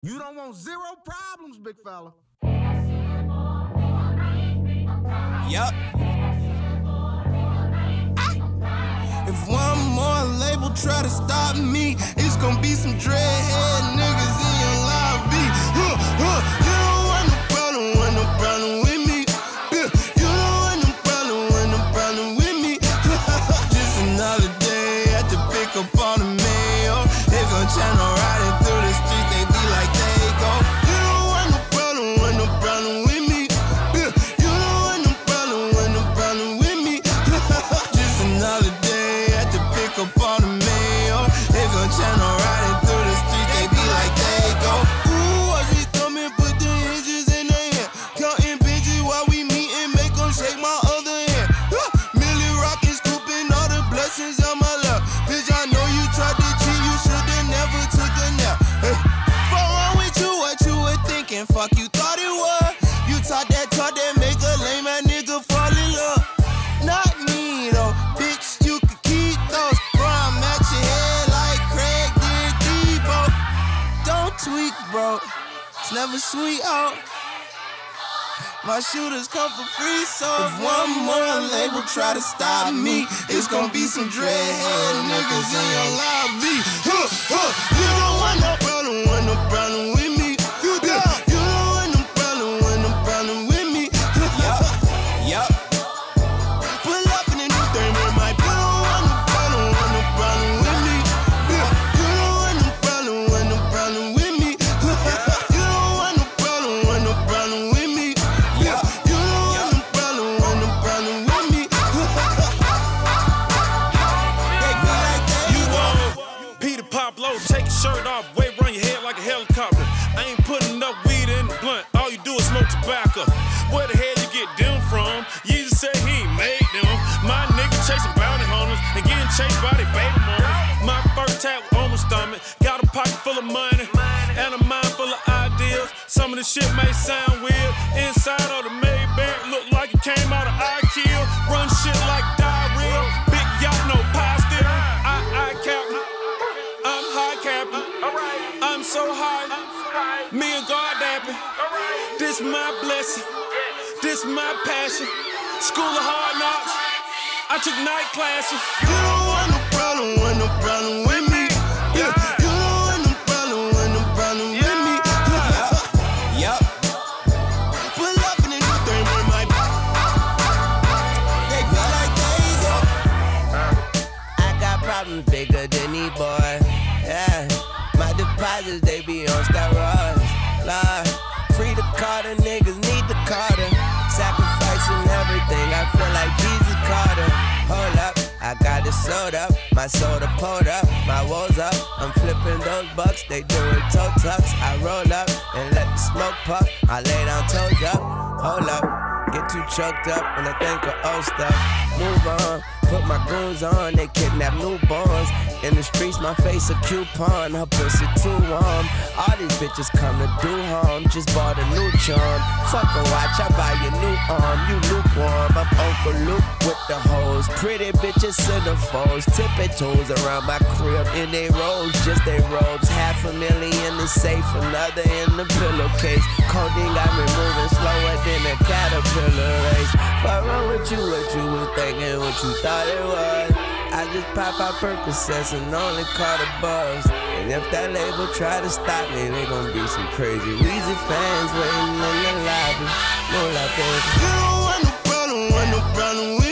You don't want zero problems, big fella. Yup. If one more label try to stop me, it's gonna be some dreadhead niggas in your lobby. You don't want no problem with me. You don't want no problem with me. Just another day at the pick up on the mail. They gon' channel riding through the streets, they be like they go. You don't want no problem with me. You don't want no problem with me. Just another day at the pick up on the mail. They gon' channel riding through the streets, they be like they go. Ooh, I just come and put the hinges in their hand. Counting bitches while we meetin', make them shake my other hand. Millie rockin', scooping all the blessings on my lap. Bitch, I know you tried to cheat, you should've never took a nap. Fuck wrong with you, what you were thinking? Fuck you thought it was. You talk that make a lame ass nigga fall in love. Not me though, bitch, you can keep those. Bro, I'm at your head like Craig did Debo. Don't tweak, bro, it's never sweet out. My shooters come for free, so if one more label try to stop me, it's gonna be some dreadhead niggas in your lobby. You don't want no problem with me. You don't want no problem with me. Yup. Pull up in a new thing with my. You don't want no problem with me. You don't want no problem with me. You don't want no problem with me. You don't want no problem with me. They be like that. You want Peter Pablo, take your shirt off, wave around your head like a helicopter. I ain't putting up weed in the blunt, all you do is smoke tobacco. Where the hell you get them from? Jesus said he ain't made them. My nigga chasing bounty hunters and getting chased by their baby mamas. My first tap on my stomach, got a pocket full of money and a mind full of ideas. Some of the shit may sound weird. Inside of the Maybach look like it came out of IKEA. Run shit like diarrhea. Big yacht, no pie still. I captain. I'm high captain. I'm so high. Me and God dapping. This my blessing. This my passion. School of hard knocks. I took night classes. You don't want no problem with me. You don't want no problem with me. Yup. Pull up in a new thing with my. They be like they go. I got problems bigger than these boys. Yeah, my deposits they be on steroids. Lord, free the Carter, niggas need the Carter. Sacrificing everything, I feel like Jesus Carter. Hold up, I got it sold up, my soda pulled up, my woes up. I'm flipping those bucks, they doing toe tucks. I roll up and let the smoke puff. I lay down toes up, hold up. Get too choked up when I think of old stuff. Move on, put my goons on, they kidnap newborns. In the streets, my face a coupon, her pussy too warm. All these bitches come to do harm, just bought a new charm. Fuck a watch, I buy your new arm, you lukewarm. I'm Uncle Luke with the hoes, pretty bitches centerfolds. Tipping toes around my crib in they robes, just they robes. $500,000 in the safe, another in the pillowcase. Codeine got me moving slower than a caterpillar race. Fuck wrong with you, what you was thinking, what you thought it was. I just pop out Percocets and only call the buzz. And if that label try to stop me, they gon' be some crazy Weezy fans waiting in the lobby. No, like, you don't want no problem with